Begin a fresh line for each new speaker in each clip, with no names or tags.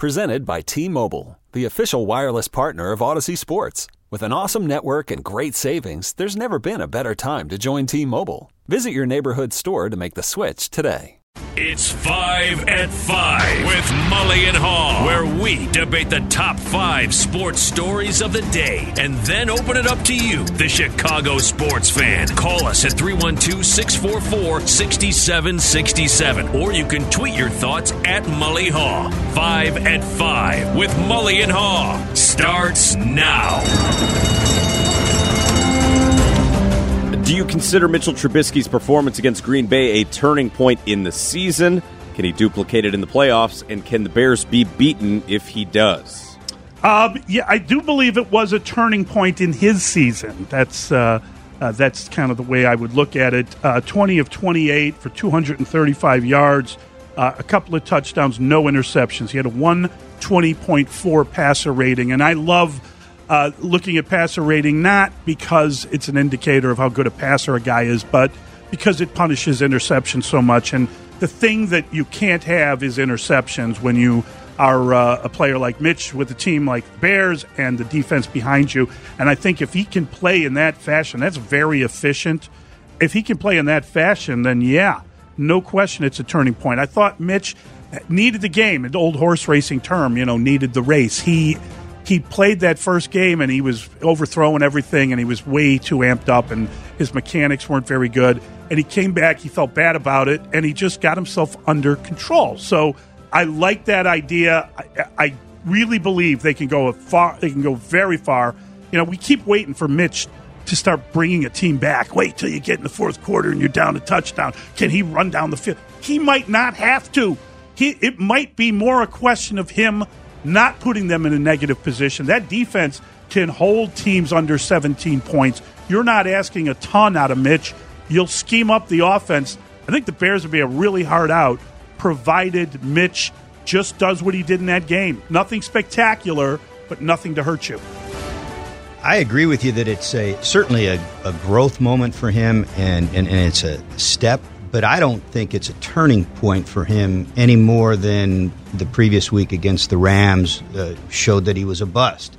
Presented by T-Mobile, the official wireless partner of Odyssey Sports. With an awesome network and great savings, there's never been a better time to join T-Mobile. Visit your neighborhood store to make the switch today.
It's 5 at 5 with Mully and Haw, where we debate the top 5 sports stories of the day and then open it up to you, the Chicago sports fan. Call us at 312-644-6767, or you can tweet your thoughts at Mully Haw. 5 at 5 with Mully and Haw starts now.
Do you consider Mitchell Trubisky's performance against Green Bay a turning point in the season? Can he duplicate it in the playoffs? And can the Bears be beaten if he does?
Yeah, I do believe it was a turning point in his season. That's kind of the way I would look at it. 20 of 28 for 235 yards, a couple of touchdowns, no interceptions. He had a 120.4 passer rating, and I love looking at passer rating, not because it's an indicator of how good a passer a guy is, but because it punishes interceptions so much. And the thing that you can't have is interceptions when you are a player like Mitch with a team like the Bears and the defense behind you. And I think if he can play in that fashion, that's very efficient. If he can play in that fashion, then yeah, no question it's a turning point. I thought Mitch needed the game, an old horse racing term, needed the race. He played that first game, and he was overthrowing everything, and he was way too amped up, and his mechanics weren't very good. And he came back, he felt bad about it, and he just got himself under control. So I like that idea. I really believe they can go far. They can go very far. We keep waiting for Mitch to start bringing a team back. Wait till you get in the fourth quarter and you're down a touchdown. Can he run down the field? He might not have to. It might be more a question of him not putting them in a negative position. That defense can hold teams under 17 points. You're not asking a ton out of Mitch. You'll scheme up the offense. I think the Bears would be a really hard out, provided Mitch just does what he did in that game. Nothing spectacular, but nothing to hurt you.
I agree with you that it's certainly a growth moment for him, and it's a step. But I don't think it's a turning point for him any more than the previous week against the Rams showed that he was a bust.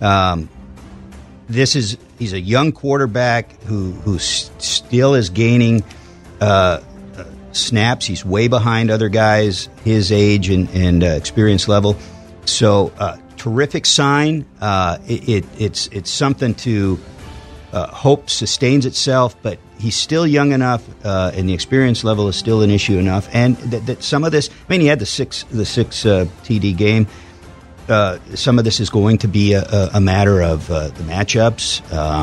He's a young quarterback who still is gaining snaps. He's way behind other guys his age and experience level. So terrific sign. It's something to hope sustains itself, but he's still young enough, and the experience level is still an issue enough. And that some of this, he had the six TD game. Some of this is going to be a matter of the matchups,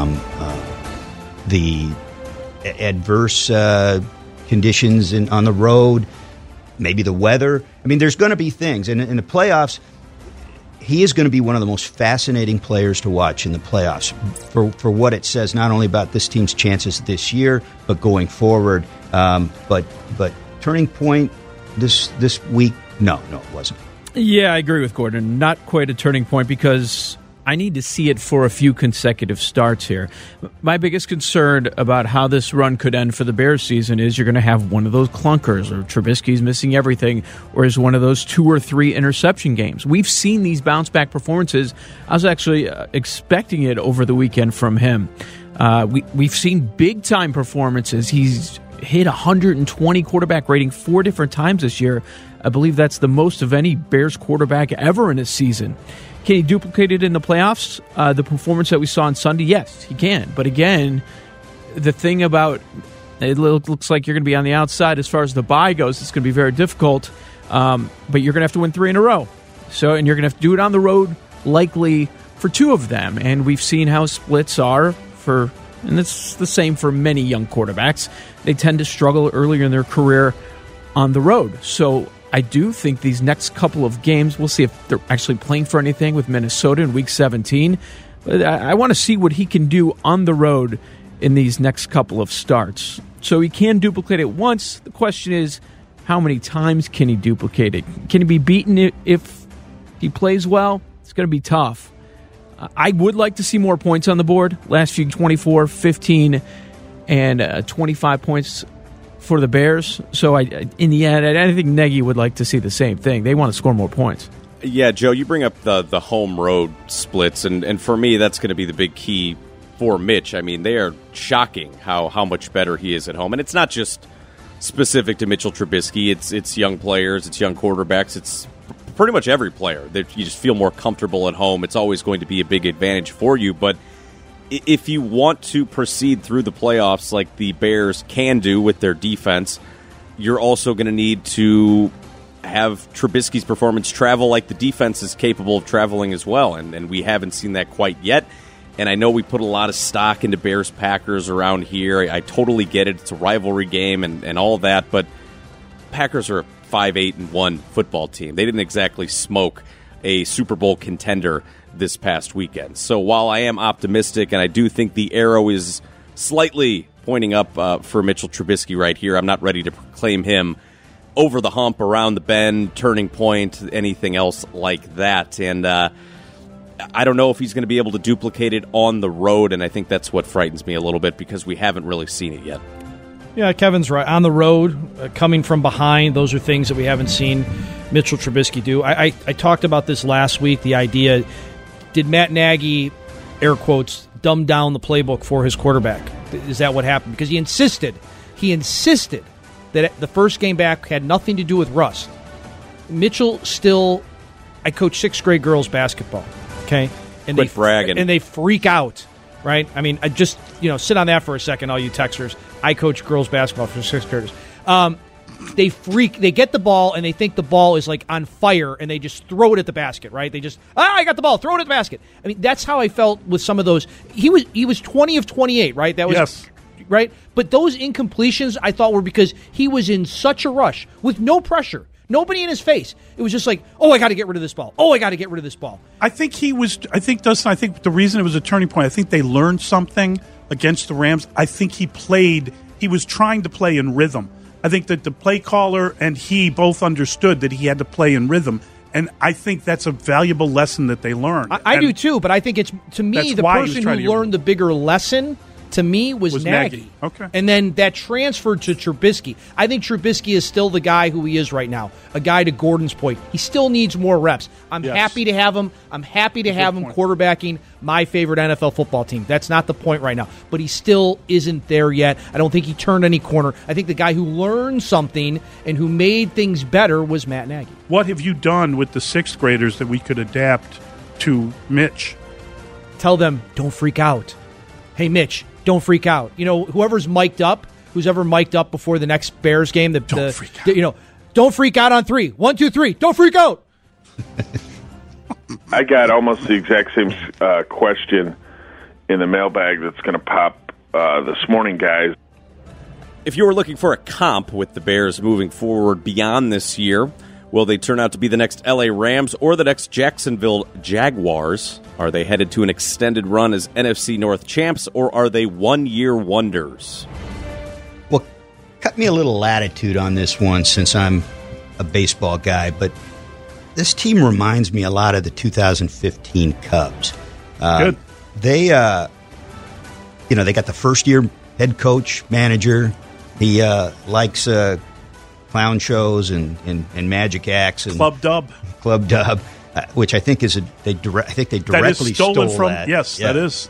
the adverse conditions on the road, maybe the weather. There's going to be things. And in the playoffs, he is going to be one of the most fascinating players to watch in the playoffs for what it says not only about this team's chances this year, but going forward. But turning point this week, no, it wasn't.
Yeah, I agree with Gordon. Not quite a turning point because I need to see it for a few consecutive starts here. My biggest concern about how this run could end for the Bears season is you're going to have one of those clunkers, or Trubisky's missing everything, or is one of those 2 or 3 interception games. We've seen these bounce-back performances. I was actually expecting it over the weekend from him. We've seen big-time performances. He's hit 120 quarterback rating 4 different times this year. I believe that's the most of any Bears quarterback ever in a season. Can he duplicate it in the playoffs? The performance that we saw on Sunday, yes, he can. But again, the thing about it looks like you're going to be on the outside as far as the bye goes. It's going to be very difficult, but you're going to have to win 3 in a row. And you're going to have to do it on the road, likely for 2 of them. And we've seen how splits are and it's the same for many young quarterbacks. They tend to struggle earlier in their career on the road. So I do think these next couple of games, we'll see if they're actually playing for anything with Minnesota in Week 17. But I want to see what he can do on the road in these next couple of starts. So he can duplicate it once. The question is, how many times can he duplicate it? Can he be beaten if he plays well? It's going to be tough. I would like to see more points on the board. Last few 24, 15, and 25 points for the Bears. So in the end, I think Nagy would like to see the same thing. They want to score more points.
Yeah, Joe, you bring up the home road splits, and for me, that's going to be the big key for Mitch. I mean, they are shocking how much better he is at home. And it's not just specific to Mitchell Trubisky. It's young players, it's young quarterbacks, it's pretty much every player. You just feel more comfortable at home. It's always going to be a big advantage for you. But if you want to proceed through the playoffs like the Bears can do with their defense, you're also going to need to have Trubisky's performance travel like the defense is capable of traveling as well. And we haven't seen that quite yet. And I know we put a lot of stock into Bears-Packers around here. I totally get it. It's a rivalry game and all that. But Packers are a 5-8-1 football team. They didn't exactly smoke a Super Bowl contender this past weekend. So while I am optimistic and I do think the arrow is slightly pointing up for Mitchell Trubisky right here, I'm not ready to proclaim him over the hump, around the bend, turning point, anything else like that. And I don't know if he's going to be able to duplicate it on the road, and I think that's what frightens me a little bit because we haven't really seen it yet.
Yeah, Kevin's right. On the road, coming from behind, those are things that we haven't seen Mitchell Trubisky do. I talked about this last week, the idea, did Matt Nagy, air quotes, dumb down the playbook for his quarterback? Is that what happened? Because he insisted that the first game back had nothing to do with rust. Mitchell still, I coach 6th grade girls basketball. Okay, and
quit bragging.
And they freak out, right? I mean, I just sit on that for a second, all you texters. I coach girls basketball for 6th graders. They freak. They get the ball and they think the ball is like on fire, and they just throw it at the basket, right? They just I got the ball, throw it at the basket. I mean, that's how I felt with some of those. He was 20 of 28, right? That was
yes.
Right. But those incompletions I thought were because he was in such a rush with no pressure. Nobody in his face. It was just like, I got to get rid of this ball. I got to get rid of this ball.
I think Dustin, I think the reason it was a turning point, I think they learned something against the Rams. I think he was trying to play in rhythm. I think that the play caller and he both understood that he had to play in rhythm. And I think that's a valuable lesson that they learned.
I do too, but I think it's, to me, the person who learned the bigger lesson to me was Nagy.
Okay.
And then that transferred to Trubisky. I think Trubisky is still the guy who he is right now, a guy to Gordon's point. He still needs more reps. I'm happy to have him. I'm happy to have him quarterbacking my favorite NFL football team. That's not the point right now. But he still isn't there yet. I don't think he turned any corner. I think the guy who learned something and who made things better was Matt Nagy.
What have you done with the 6th graders that we could adapt to Mitch?
Tell them, don't freak out. Hey, Mitch, don't freak out. Whoever's mic'd up, who's ever mic'd up before the next Bears game,
don't freak out.
Don't freak out on 3. 1, 2, 3. Don't freak out.
I got almost the exact same question in the mailbag that's going to pop this morning, guys.
If you were looking for a comp with the Bears moving forward beyond this year, will they turn out to be the next LA Rams or the next Jacksonville Jaguars? Are they headed to an extended run as NFC North champs, or are they one-year wonders?
Well, cut me a little latitude on this one since I'm a baseball guy, but this team reminds me a lot of the 2015 Cubs.
Good.
They got the first-year head coach, manager. He likes clown shows and magic acts and
Club Dub,
which I think is they directly
that is stolen from
that.
Yes, yeah. That is.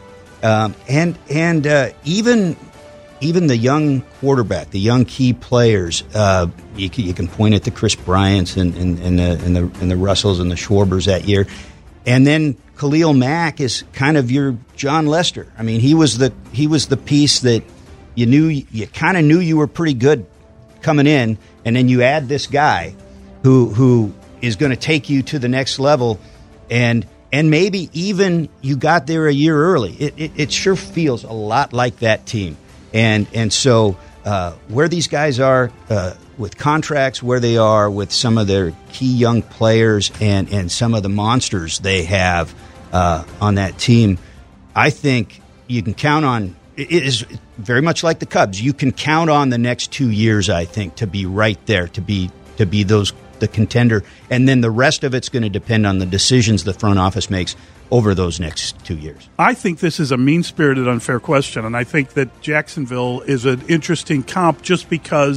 Even the young quarterback, the young key players, you can point at the Chris Bryants and the Russells and the Schwarbers that year, and then Khalil Mack is kind of your John Lester. I mean, he was the piece that you kind of knew you were pretty good coming in, and then you add this guy who is going to take you to the next level, and maybe even you got there a year early. It sure feels a lot like that team. And so where these guys are with contracts, where they are with some of their key young players and some of the monsters they have on that team, I think you can count on. It is very much like the Cubs. You can count on the next 2 years, I think, to be right there, to be the contender, and then the rest of it's going to depend on the decisions the front office makes over those next 2 years.
I think this is a mean-spirited, unfair question, and I think that Jacksonville is an interesting comp just because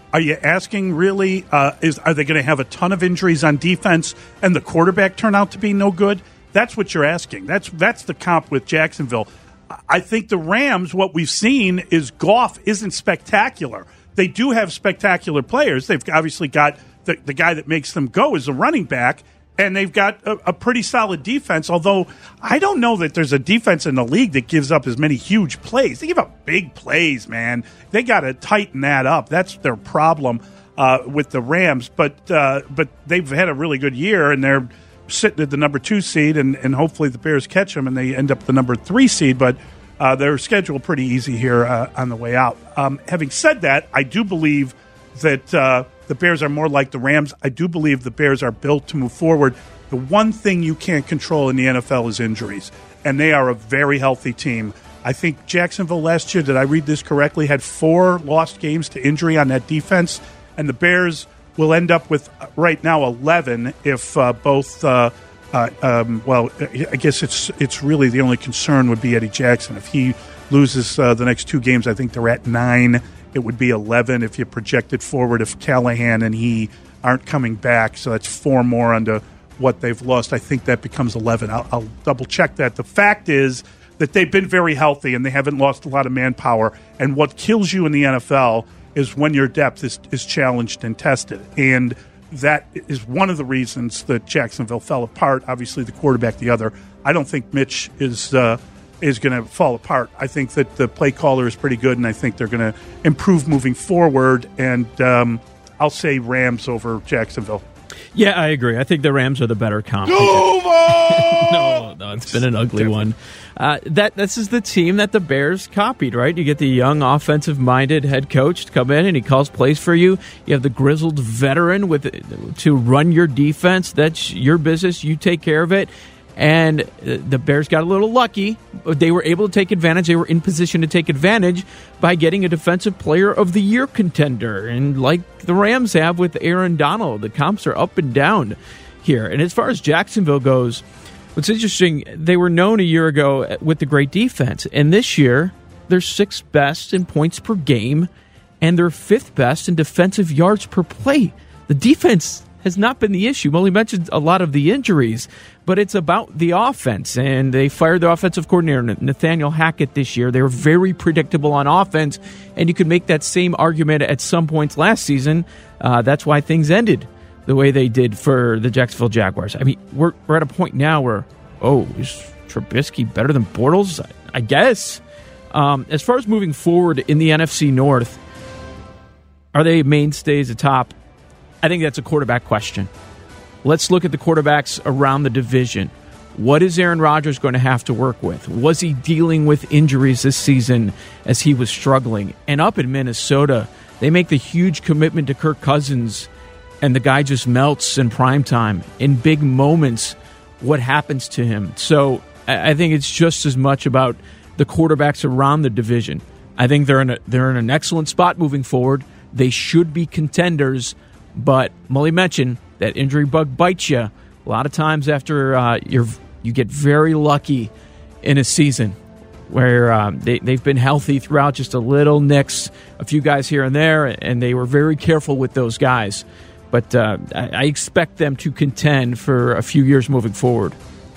Are you asking really, are they going to have a ton of injuries on defense and the quarterback turn out to be no good? That's what you're asking. That's the comp with Jacksonville. I think the Rams, what we've seen is Goff isn't spectacular. They do have spectacular players. They've obviously got the guy that makes them go is a running back, and they've got a pretty solid defense, although I don't know that there's a defense in the league that gives up as many huge plays. They give up big plays, man. They got to tighten that up. That's their problem with the Rams. But they've had a really good year, and they're sitting at the number 2 seed, and hopefully the Bears catch them, and they end up the number 3 seed. But their schedule pretty easy here on the way out. Having said that, I do believe that the Bears are more like the Rams. I do believe the Bears are built to move forward. The one thing you can't control in the NFL is injuries, and they are a very healthy team. I think Jacksonville last year, did I read this correctly, had 4 lost games to injury on that defense, and the Bears will end up with right now 11 if both well, I guess it's really the only concern would be Eddie Jackson. If he loses the next 2 games, I think they're at 9. It would be 11 if you project it forward if Callahan and he aren't coming back. So that's 4 more under what they've lost. I think that becomes 11. I'll double-check that. The fact is that they've been very healthy and they haven't lost a lot of manpower. And what kills you in the NFL is when your depth is challenged and tested. And that is one of the reasons that Jacksonville fell apart. Obviously, the quarterback the other. I don't think Mitch is going to fall apart. I think that the play caller is pretty good, and I think they're going to improve moving forward. And I'll say Rams over Jacksonville.
Yeah, I agree. I think the Rams are the better comp. No, it's been an ugly one. This is the team that the Bears copied, right? You get the young, offensive-minded head coach to come in, and he calls plays for you. You have the grizzled veteran to run your defense. That's your business. You take care of it. And the Bears got a little lucky. They were able to take advantage. They were in position to take advantage by getting a Defensive Player of the Year contender. And like the Rams have with Aaron Donald, the comps are up and down here. And as far as Jacksonville goes, what's interesting, they were known a year ago with the great defense. And this year, they're 6th best in points per game, and they're 5th best in defensive yards per play. The defense has not been the issue. Well, he mentioned a lot of the injuries, but it's about the offense. And they fired the offensive coordinator, Nathaniel Hackett, this year. They were very predictable on offense, and you could make that same argument at some points last season. That's why things ended the way they did for the Jacksonville Jaguars. I mean, we're at a point now where, is Trubisky better than Bortles? I guess. As far as moving forward in the NFC North, are they mainstays atop? I think that's a quarterback question. Let's look at the quarterbacks around the division. What is Aaron Rodgers going to have to work with? Was he dealing with injuries this season as he was struggling? And up in Minnesota, they make the huge commitment to Kirk Cousins, and the guy just melts in primetime. In big moments, what happens to him? So I think it's just as much about the quarterbacks around the division. I think they're in an excellent spot moving forward. They should be contenders. But Mully mentioned that injury bug bites you a lot of times after you get very lucky in a season where they've been healthy throughout, just a little nicks, a few guys here and there, and they were very careful with those guys. But I expect them to contend for a few years moving forward.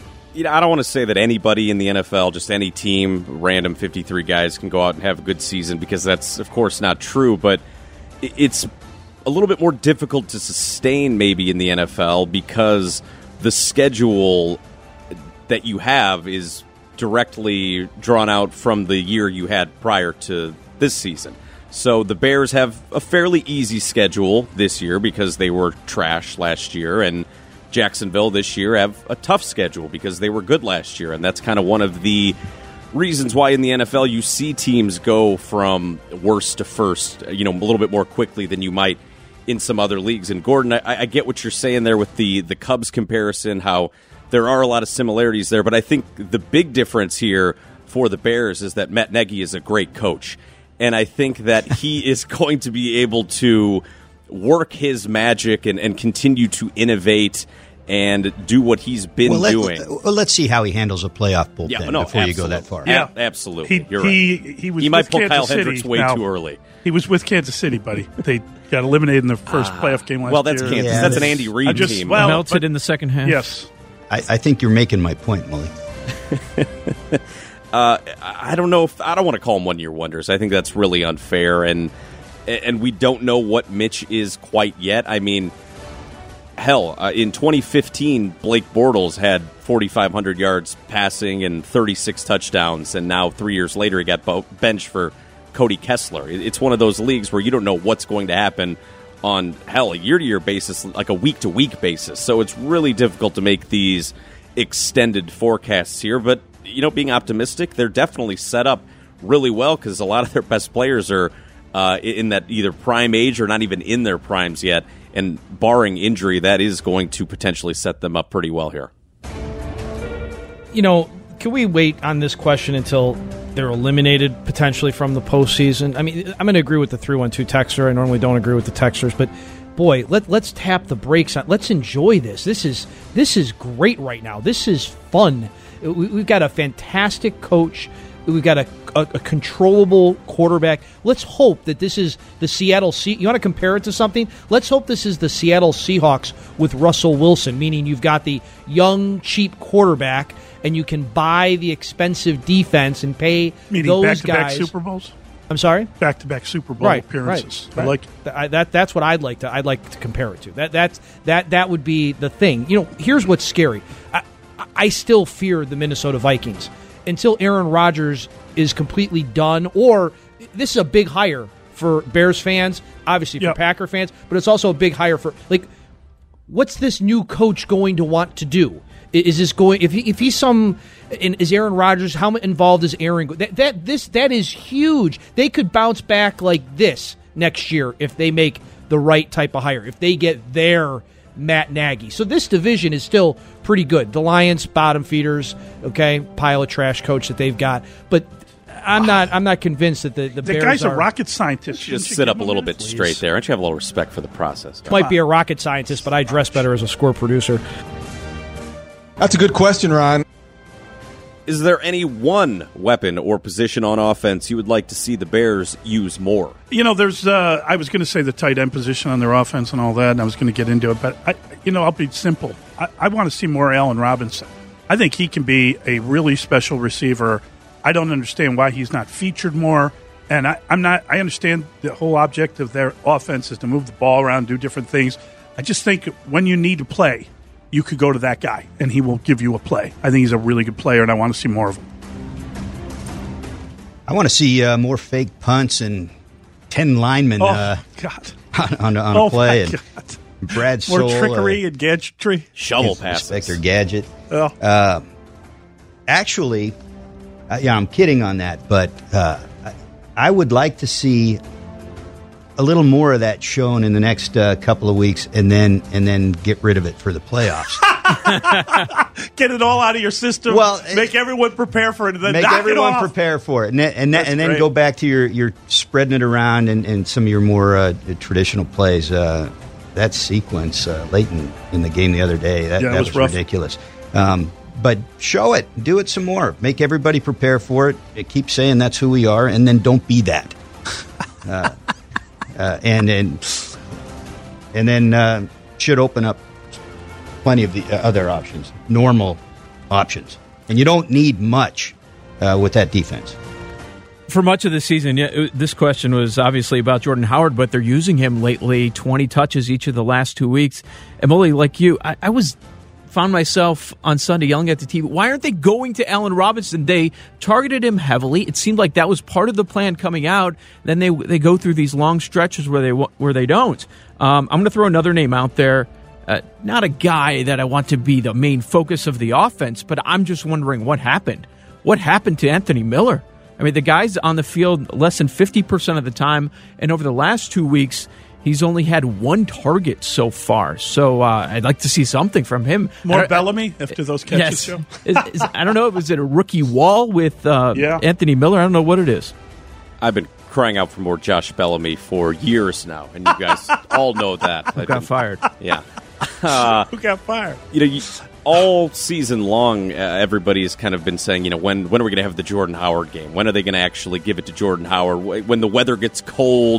I don't want to say that anybody in the NFL, just any team, random 53 guys, can go out and have a good season, because that's, of course, not true. But it's a little bit more difficult to sustain maybe in the NFL because the schedule that you have is directly drawn out from the year you had prior to this season. So the Bears have a fairly easy schedule this year because they were trash last year, and Jacksonville this year have a tough schedule because they were good last year, and that's kind of one of the reasons why in the NFL you see teams go from worst to first, a little bit more quickly than you might in some other leagues. And Gordon, I get what you're saying there with the Cubs comparison, how there are a lot of similarities there, but I think the big difference here for the Bears is that Matt Nagy is a great coach, and I think that he is going to be able to work his magic and continue to innovate and do what he's been doing.
Let's see how he handles a playoff bullpen before you go that far.
Yeah, absolutely. You're right.
He
might pull
Kansas
Kyle
City
Hendricks way too early.
He was with Kansas City, buddy. They Got eliminated in the first playoff game last year.
Well, that's Kansas.
Yeah,
That's an Andy Reid team.
Melted in the second half.
Yes.
I think you're making my point, Mully.
I don't know if I don't want to call them one-year wonders. I think that's really unfair, and we don't know what Mitch is quite yet. I mean, hell, in 2015, Blake Bortles had 4,500 yards passing and 36 touchdowns, and now 3 years later, he got benched for Cody Kessler. It's one of those leagues where you don't know what's going to happen on, hell, a year-to-year basis, like a week-to-week basis. So it's really difficult to make these extended forecasts here. But, being optimistic, they're definitely set up really well because a lot of their best players are in that either prime age or not even in their primes yet. And barring injury, that is going to potentially set them up pretty well here.
Can we wait on this question until they're eliminated potentially from the postseason? I mean, I'm going to agree with the 312 texter. I normally don't agree with the texters, but boy, let's tap the brakes on. Let's enjoy this. This is great right now. This is fun. We've got a fantastic coach. We've got a controllable quarterback. Let's hope that this is the Seattle Seahawks. You want to compare it to something? Let's hope this is the Seattle Seahawks with Russell Wilson, meaning you've got the young, cheap quarterback, and you can buy the expensive defense and pay those
back-to-back
guys.
Super Bowls?
I'm sorry?
Back-to-back Super Bowl appearances.
Right. I like that's what I'd like to compare it to. That would be the thing. Here's what's scary. I still fear the Minnesota Vikings until Aaron Rodgers is completely done, or this is a big hire for Bears fans, obviously for Packer fans, but it's also a big hire for, what's this new coach going to want to do? Is this going, if he's is Aaron Rodgers, how involved is Aaron? That is huge. They could bounce back like this next year if they make the right type of hire, if they get their Matt Nagy. So this division is still pretty good. The Lions, bottom feeders, okay, pile of trash coach that they've got. But I'm not convinced that the Bears
guy's
are
a rocket scientist.
Just sit up a little bit straight there. Don't you have a little respect for the process?
Might be a rocket scientist, but I dress better as a score producer.
That's a good question, Ron.
Is there any one weapon or position on offense you would like to see the Bears use more?
There's I was going to say the tight end position on their offense and all that, and I was going to get into it, but I'll be simple. I want to see more Allen Robinson. I think he can be a really special receiver. I don't understand why he's not featured more, and I understand the whole object of their offense is to move the ball around, do different things. I just think when you need to play, you could go to that guy, and he will give you a play. I think he's a really good player, and I want to see more of him.
I want to see more fake punts and 10 linemen
God.
on a play. And
God.
Brad
More
Soule,
trickery and gadgetry.
Shovel passes.
Inspector Gadget.
Oh.
Actually, I'm kidding on that, but I would like to see a little more of that shown in the next couple of weeks, and then get rid of it for the playoffs.
Get it all out of your system.
Well,
make everyone prepare for it. And then
make
knock
everyone
it off.
prepare for it, and then
great.
go back to your spreading it around and some of your more traditional plays. That sequence late in the game the other day, that was ridiculous. But show it, do it some more, make everybody prepare for it. Keep saying that's who we are, and then don't be that. And then should open up plenty of the other options, normal options, and you don't need much with that defense.
For much of the season, this question was obviously about Jordan Howard, but they're using him lately, 20 touches each of the last 2 weeks. Emily, like you, I found myself on Sunday yelling at the TV, why aren't they going to Allen Robinson? They targeted him heavily. It seemed like that was part of the plan coming out. Then they go through these long stretches where they don't. I'm going to throw another name out there. Not a guy that I want to be the main focus of the offense, but I'm just wondering what happened. What happened to Anthony Miller? I mean, the guy's on the field less than 50% of the time, and over the last 2 weeks, he's only had one target so far. So I'd like to see something from him.
More Bellamy after those catches show?
I don't know. Was it a rookie wall with Anthony Miller? I don't know what it is.
I've been crying out for more Josh Bellamy for years now, and you guys all know that.
Who got fired?
Yeah.
Who got fired?
All season long, everybody's kind of been saying, when are we going to have the Jordan Howard game? When are they going to actually give it to Jordan Howard? When the weather gets cold,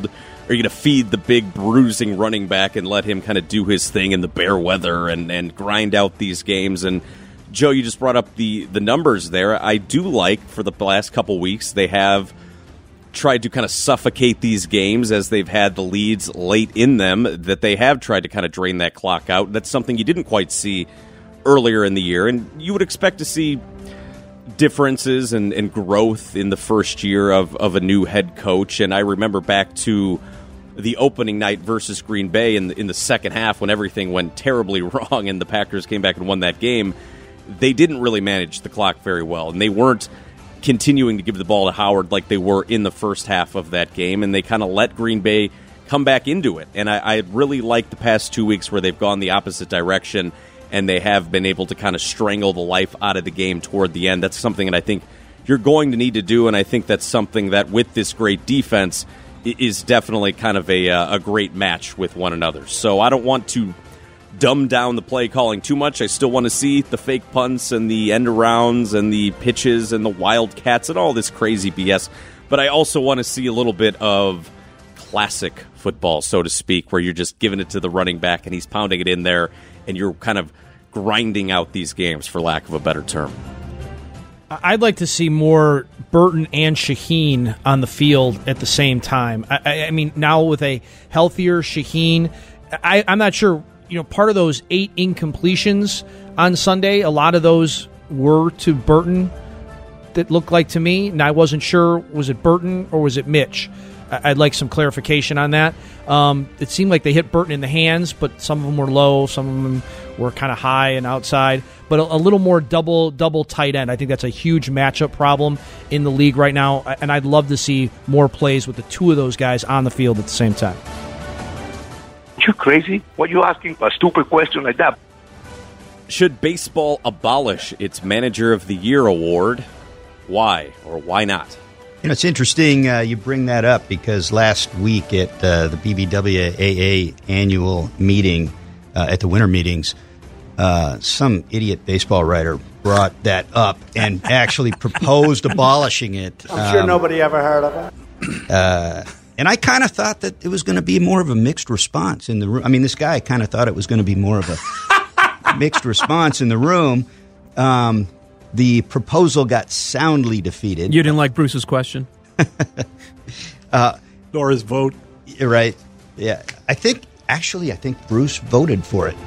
are you going to feed the big bruising running back and let him kind of do his thing in the bare weather and grind out these games? And Joe, you just brought up the numbers there. I do like, for the last couple weeks, they have tried to kind of suffocate these games as they've had the leads late in them, that they have tried to kind of drain that clock out. That's something you didn't quite see earlier in the year, and you would expect to see differences and growth in the first year of a new head coach. And I remember back to the opening night versus Green Bay in the second half, when everything went terribly wrong and the Packers came back and won that game. They didn't really manage the clock very well, and they weren't continuing to give the ball to Howard like they were in the first half of that game, and they kind of let Green Bay come back into it. And I really like the past 2 weeks where they've gone the opposite direction, and they have been able to kind of strangle the life out of the game toward the end. That's something that I think you're going to need to do, and I think that's something that, with this great defense, is definitely kind of a great match with one another. So I don't want to dumb down the play calling too much. I still want to see the fake punts and the end arounds and the pitches and the wildcats and all this crazy BS. But I also want to see a little bit of classic football, so to speak, where you're just giving it to the running back and he's pounding it in there and you're kind of grinding out these games, for lack of a better term.
I'd like to see more Burton and Shaheen on the field at the same time. I mean, now with a healthier Shaheen, I'm not sure. Part of those 8 incompletions on Sunday, a lot of those were to Burton, that looked like to me. And I wasn't sure, was it Burton or was it Mitch? I'd like some clarification on that. It seemed like they hit Burton in the hands, but some of them were low, some of them were kind of high and outside. But a little more double tight end. I think that's a huge matchup problem in the league right now, and I'd love to see more plays with the 2 of those guys on the field at the same time.
You crazy? What you asking a stupid question like that?
Should baseball abolish its Manager of the Year award? Why or why not?
It's interesting you bring that up, because last week at the BBWAA annual meeting, at the winter meetings, some idiot baseball writer brought that up and actually proposed abolishing it.
I'm sure nobody ever heard of it.
And I kind of thought that it was going to be more of a mixed response in the room. I mean, this guy kind of thought it was going to be more of a mixed response in the room. The proposal got soundly defeated.
You didn't like Bruce's question?
Nor his vote.
Right. Yeah. I think Bruce voted for it.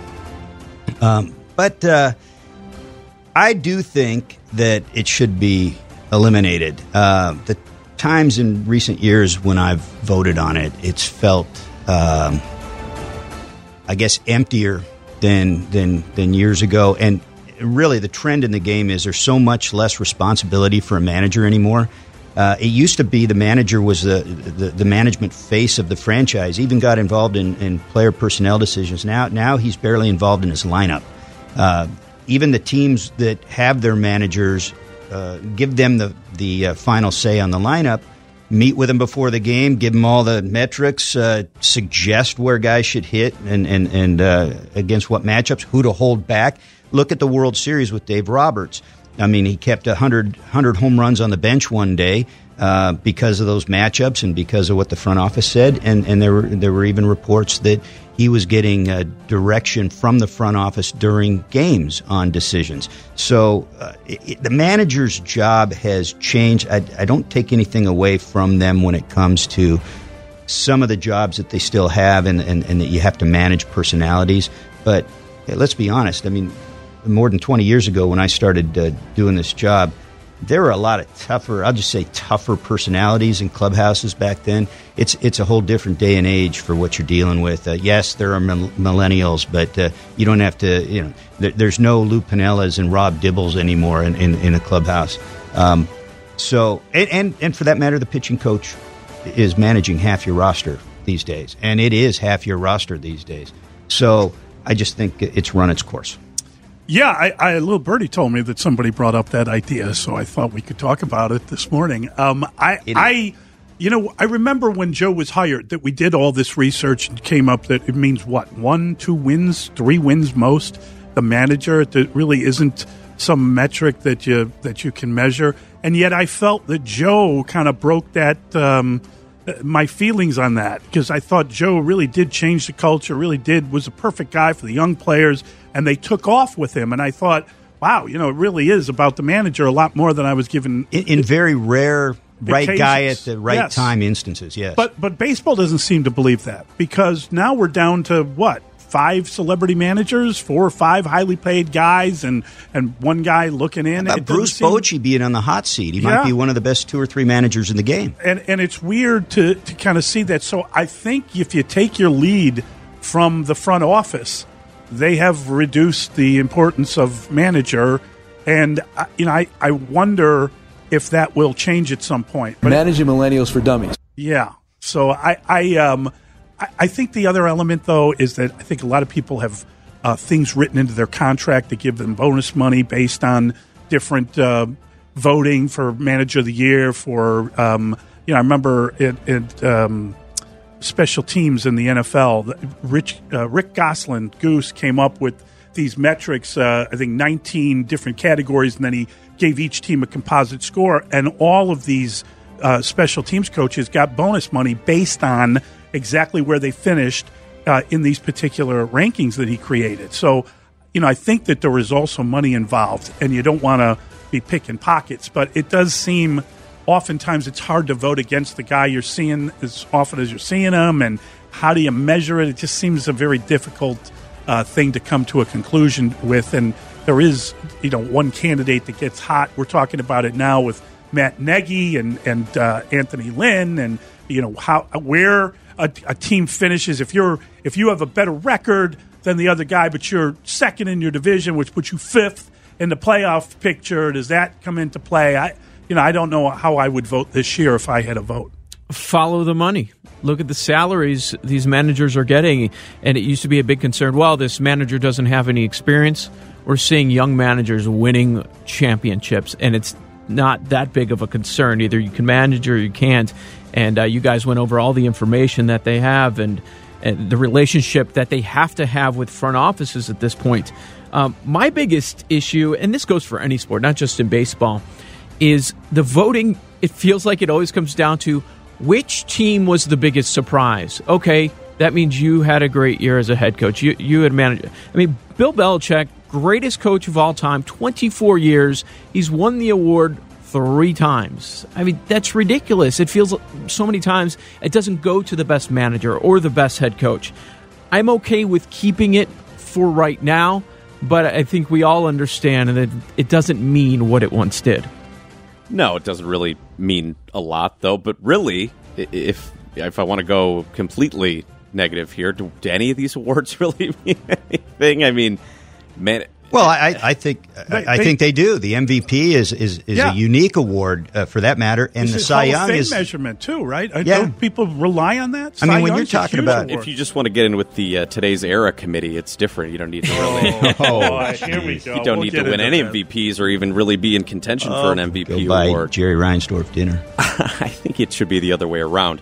But I do think that it should be eliminated. The times in recent years when I've voted on it, it's felt, I guess, emptier than years ago. And really, the trend in the game is there's so much less responsibility for a manager anymore. It used to be the manager was the management face of the franchise, even got involved in player personnel decisions. Now he's barely involved in his lineup. Even the teams that have their managers give them the final say on the lineup, meet with them before the game, give them all the metrics, suggest where guys should hit and against what matchups, who to hold back. Look at the World Series with Dave Roberts. I mean, he kept 100 home runs on the bench one day because of those matchups and because of what the front office said. And there were even reports that he was getting direction from the front office during games on decisions. So the manager's job has changed. I don't take anything away from them when it comes to some of the jobs that they still have and that you have to manage personalities. But let's be honest. I mean, more than 20 years ago when I started doing this job, there were a lot of tougher personalities in clubhouses back then. It's a whole different day and age for what you're dealing with. Yes, there are millennials, but you don't have to, there's no Lou Pinellas and Rob Dibbles anymore in a clubhouse. So, and for that matter, the pitching coach is managing half your roster these days, and it is half your roster these days. So I just think it's run its course.
Yeah, Little Birdie told me that somebody brought up that idea, so I thought we could talk about it this morning. I remember when Joe was hired that we did all this research and came up that it means what, 1, 2 wins, 3 wins most. The manager, that really isn't some metric that you can measure, and yet I felt that Joe kind of broke that my feelings on that, because I thought Joe really did change the culture, was a perfect guy for the young players, and they took off with him. And I thought, wow, it really is about the manager a lot more than I was given.
In very rare right
occasions.
guy at the right time instances, yes.
But baseball doesn't seem to believe that, because now we're down to, 5 celebrity managers, 4 or 5 highly paid guys, and one guy looking in.
How about Bruce Bochy being on the hot seat? He might be one of the best 2 or 3 managers in the game.
And it's weird to kind of see that. So I think if you take your lead from the front office, they have reduced the importance of manager. And, I wonder if that will change at some point. But
managing millennials for dummies.
Yeah. So I think the other element, though, is that I think a lot of people have things written into their contract that give them bonus money based on different voting for manager of the year. I remember in special teams in the NFL, Rick Gosselin, Goose, came up with these metrics, I think 19 different categories, and then he gave each team a composite score. And all of these special teams coaches got bonus money based on exactly where they finished in these particular rankings that he created. So, I think that there is also money involved, and you don't want to be picking pockets, but it does seem oftentimes it's hard to vote against the guy you're seeing as often as you're seeing him, and how do you measure it? It just seems a very difficult thing to come to a conclusion with, and there is, one candidate that gets hot. We're talking about it now with Matt Nagy and Anthony Lynn, and, where a team finishes. If you have a better record than the other guy, but you're second in your division, which puts you 5th in the playoff picture, does that come into play? I don't know how I would vote this year if I had a vote.
Follow the money. Look at the salaries these managers are getting, and it used to be a big concern. Well, this manager doesn't have any experience. We're seeing young managers winning championships, and it's not that big of a concern. Either you can manage or you can't. And you guys went over all the information that they have and the relationship that they have to have with front offices at this point. My biggest issue, and this goes for any sport, not just in baseball, is the voting. It feels like it always comes down to which team was the biggest surprise. Okay, that means you had a great year as a head coach. You had managed. I mean, Bill Belichick, greatest coach of all time, 24 years. He's won the award 3 times. I mean, that's ridiculous. It feels so many times it doesn't go to the best manager or the best head coach. I'm okay with keeping it for right now, but I think we all understand that it doesn't mean what it once did.
No, it doesn't really mean a lot, though. But really, if I want to go completely negative here, do any of these awards really mean anything? I mean, man.
Well, I think they do. The MVP is a unique award for that matter, and the Cy Young is
measurement too, right? Don't people rely on that?
I mean, when you're talking about,
if you just want to get in with the Today's Era committee, it's different. You don't need to really.
Here we go.
You don't need to win any MVPs or even really be in contention for an MVP award.
Jerry Reinsdorf dinner.
I think it should be the other way around.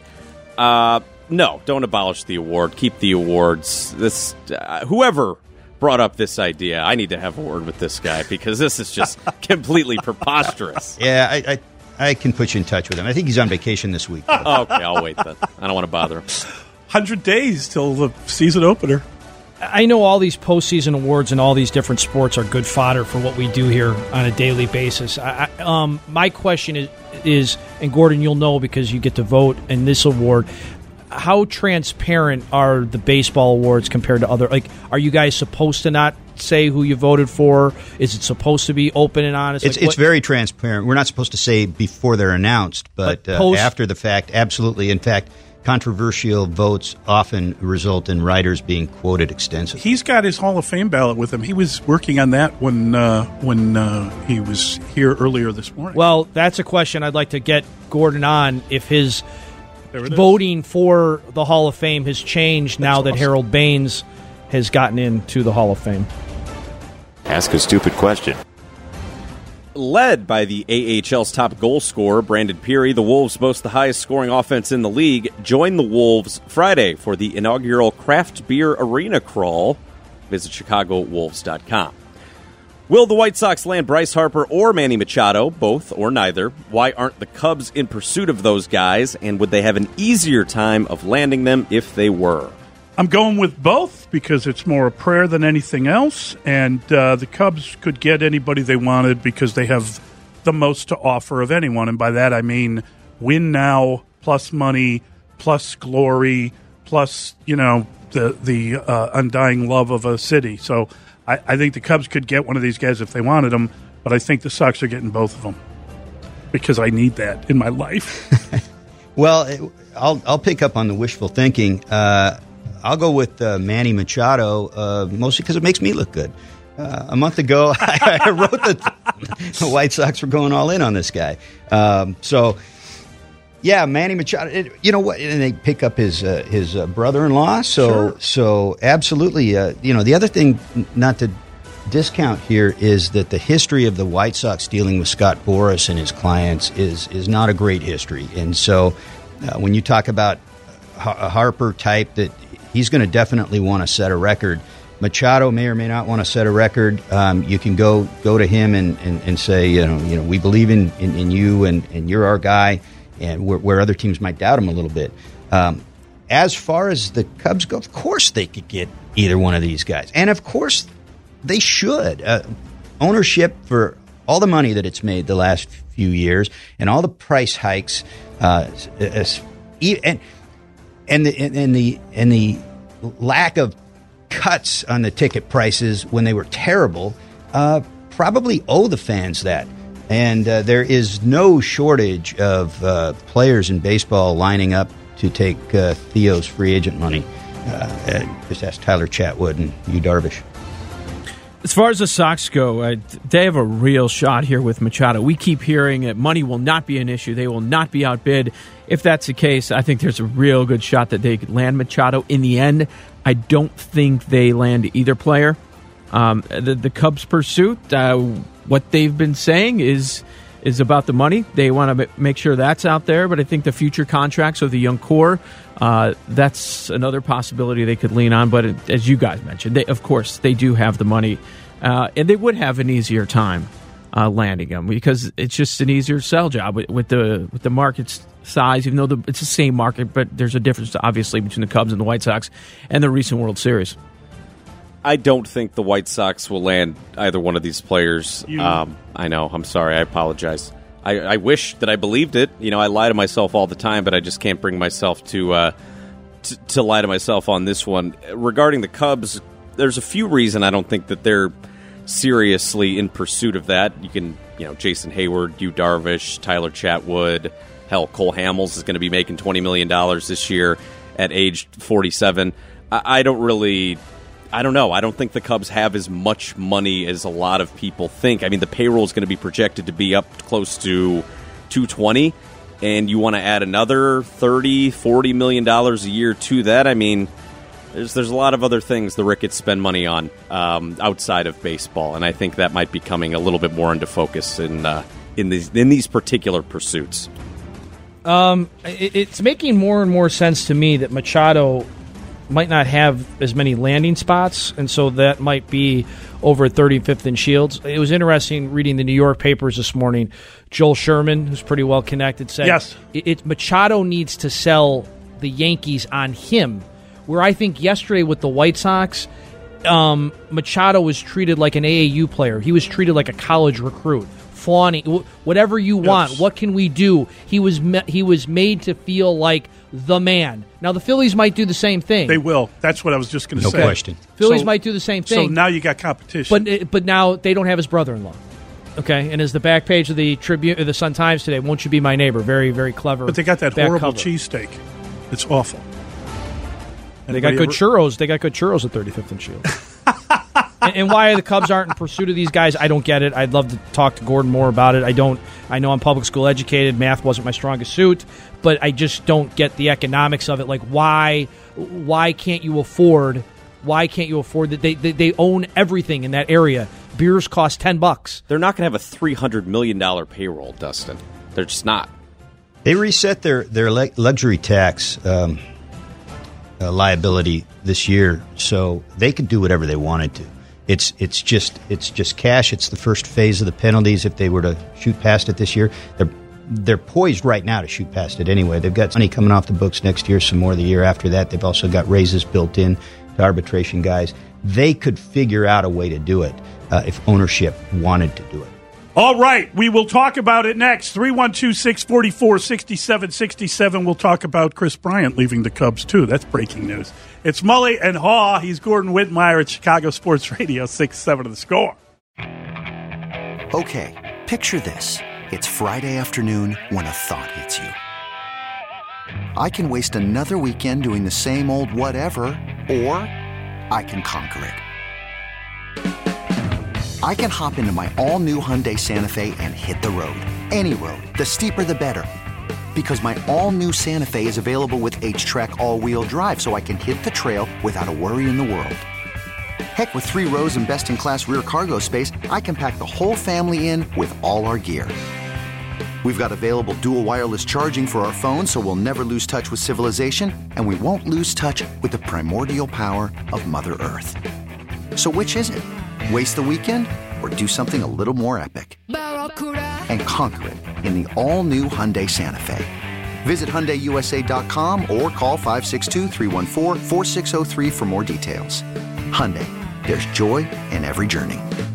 No, don't abolish the award. Keep the awards. This whoever brought up this idea, I need to have a word with this guy because this is just completely preposterous.
Yeah, I can put you in touch with him. I think he's on vacation this week.
Okay, I'll wait then. I don't want to bother him.
100 days till the season opener.
I know all these postseason awards and all these different sports are good fodder for what we do here on a daily basis. My question is, and Gordon, you'll know because you get to vote in this award, how transparent are the baseball awards compared to other? Like, are you guys supposed to not say who you voted for? Is it supposed to be open and honest?
It's very transparent. We're not supposed to say before they're announced, but after the fact, absolutely. In fact, controversial votes often result in writers being quoted extensively.
He's got his Hall of Fame ballot with him. He was working on that when he was here earlier this morning.
Well, that's a question I'd like to get Gordon on, if his voting for the Hall of Fame has changed now that Harold Baines has gotten into the Hall of Fame.
Ask a stupid question.
Led by the AHL's top goal scorer, Brandon Peary, the Wolves boast the highest scoring offense in the league. Join the Wolves Friday for the inaugural Craft Beer Arena Crawl. Visit ChicagoWolves.com. Will the White Sox land Bryce Harper or Manny Machado, both or neither? Why aren't the Cubs in pursuit of those guys, and would they have an easier time of landing them if they were?
I'm going with both because it's more a prayer than anything else, and the Cubs could get anybody they wanted because they have the most to offer of anyone, and by that I mean win now plus money plus glory plus, the undying love of a city. So I think the Cubs could get one of these guys if they wanted them, but I think the Sox are getting both of them because I need that in my life.
Well, I'll pick up on the wishful thinking. I'll go with Manny Machado, mostly because it makes me look good. A month ago, I wrote that the White Sox were going all in on this guy. Yeah, Manny Machado. You know what? And they pick up his brother-in-law. So absolutely. The other thing not to discount here is that the history of the White Sox dealing with Scott Boras and his clients is not a great history. And so when you talk about a Harper type, that he's going to definitely want to set a record. Machado may or may not want to set a record. You can go to him and say, we believe in you and you're our guy. And where other teams might doubt him a little bit. As far as the Cubs go, of course they could get either one of these guys. And of course they should. Ownership, for all the money that it's made the last few years and all the price hikes, and the lack of cuts on the ticket prices when they were terrible, probably owe the fans that. And there is no shortage of players in baseball lining up to take Theo's free agent money. Just ask Tyler Chatwood and Yu Darvish.
As far as the Sox go, they have a real shot here with Machado. We keep hearing that money will not be an issue. They will not be outbid. If that's the case, I think there's a real good shot that they could land Machado. In the end, I don't think they land either player. The Cubs' pursuit, what they've been saying is about the money. They want to make sure that's out there, but I think the future contracts of the young core, that's another possibility they could lean on. But as you guys mentioned, of course, they do have the money, and they would have an easier time landing them because it's just an easier sell job with the market's size, even though it's the same market, but there's a difference, obviously, between the Cubs and the White Sox and the recent World Series.
I don't think the White Sox will land either one of these players. I know. I'm sorry. I apologize. I wish that I believed it. I lie to myself all the time, but I just can't bring myself to lie to myself on this one. Regarding the Cubs, there's a few reasons I don't think that they're seriously in pursuit of that. You can, Jason Hayward, Yu Darvish, Tyler Chatwood, hell, Cole Hamels is going to be making $20 million this year at age 47. I don't know. I don't think the Cubs have as much money as a lot of people think. I mean, the payroll is going to be projected to be up close to $220, and you want to add another $30, $40 million a year to that. I mean, there's a lot of other things the Ricketts spend money on outside of baseball, and I think that might be coming a little bit more into focus in these particular pursuits.
It's making more and more sense to me that Machado might not have as many landing spots, and so that might be over at 35th and Shields. It was interesting reading the New York papers this morning. Joel Sherman, who's pretty well connected, said
yes.
Machado needs to sell the Yankees on him, where I think yesterday with the White Sox, Machado was treated like an AAU player. He was treated like a college recruit. Fawning, whatever you want. Yes. What can we do? He was made to feel like the man. Now, the Phillies might do the same thing.
They will. That's what I was just going to say.
No question.
Phillies might do the same thing.
So now you got competition.
But now they don't have his brother-in-law. Okay, and as the back page of the Tribune, the Sun-Times today, won't you be my neighbor? Very, very clever.
But they got that horrible cheesesteak. It's awful.
They got good churros. They got good churros at 35th and Shields. And why the Cubs aren't in pursuit of these guys, I don't get it. I'd love to talk to Gordon more about it. I know I'm public school educated. Math wasn't my strongest suit, but I just don't get the economics of it. Like, why can't you afford? Why can't you afford that? They own everything in that area. Beers cost $10.
They're not going to have a $300 million payroll, Dustin. They're just not.
They reset their luxury tax liability this year, so they could do whatever they wanted to. It's just cash. It's the first phase of the penalties. If they were to shoot past it this year, they're poised right now to shoot past it anyway. They've got money coming off the books next year, some more the year after that. They've also got raises built in to arbitration guys. They could figure out a way to do it if ownership wanted to do it.
All right, we will talk about it next. 312-644-6767. We'll talk about Chris Bryant leaving the Cubs, too. That's breaking news. It's Mully and Haw. He's Gordon Whitmire at Chicago Sports Radio, 6-7 of The Score.
Okay, picture this. It's Friday afternoon when a thought hits you. I can waste another weekend doing the same old whatever, or I can conquer it. I can hop into my all-new Hyundai Santa Fe and hit the road. Any road. The steeper, the better. Because my all-new Santa Fe is available with H-Track all-wheel drive, so I can hit the trail without a worry in the world. Heck, with 3 rows and best-in-class rear cargo space, I can pack the whole family in with all our gear. We've got available dual wireless charging for our phones, so we'll never lose touch with civilization, and we won't lose touch with the primordial power of Mother Earth. So which is it? Waste the weekend or do something a little more epic? And conquer it in the all-new Hyundai Santa Fe. Visit HyundaiUSA.com or call 562-314-4603 for more details. Hyundai, there's joy in every journey.